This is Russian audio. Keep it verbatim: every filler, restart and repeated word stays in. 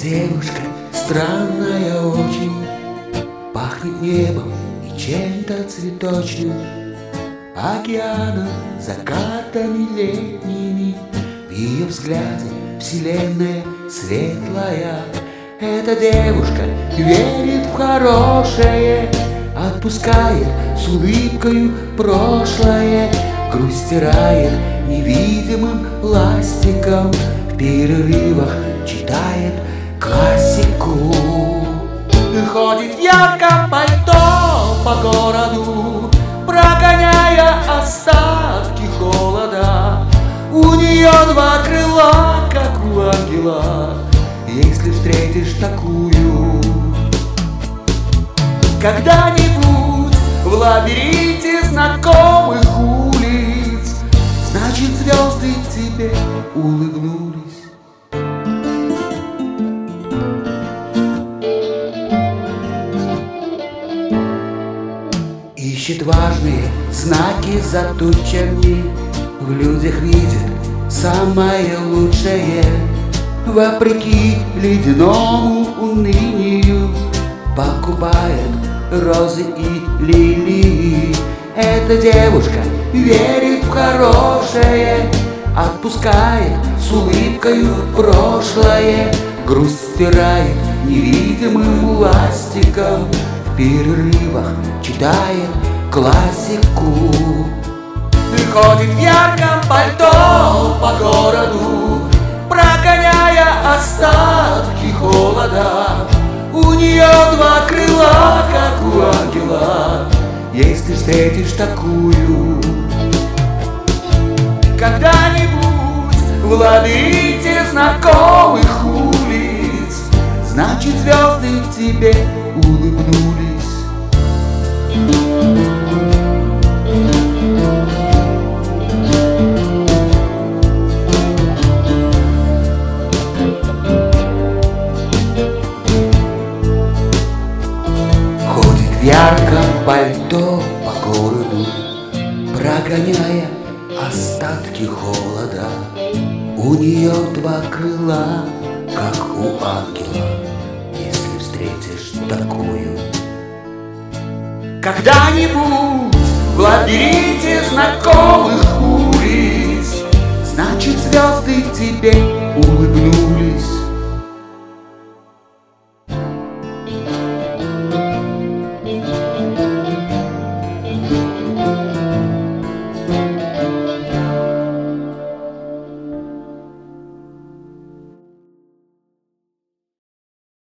девушка странная очень, пахнет небом и чем-то цветочным, океаном, закатами летними. В ее взгляде вселенная светлая. Эта девушка верит в хорошее, отпускает с улыбкою прошлое, грусть стирает невидимым ластиком, в перерывах читает классику. Ходит в ярком пальто по городу, прогоняя остатки холода. У нее два крыла, как у ангела, если встретишь такую. Когда-нибудь в лабиринте знакомых улиц, значит, звезды тебе улыбнулись. Ищет важные знаки за тучами, в людях видит самое лучшее, вопреки ледяному унынию покупает розы и лилии. Эта девушка верит в хорошее, отпускает с улыбкою прошлое, грусть стирает невидимым ластиком, в перерывах читает классику. Ходит в ярком пальто по городу, прогоняя остатки холода. У нее два крыла, как у ангела, если встретишь такую. Когда-нибудь в лабиринте знакомых улиц, значит, звезды тебе улыбнулись. В ярком пальто по городу, прогоняя остатки холода. У нее два крыла, как у ангела, если встретишь такую. Когда-нибудь в лабиринте знакомых улиц, значит, звезды тебе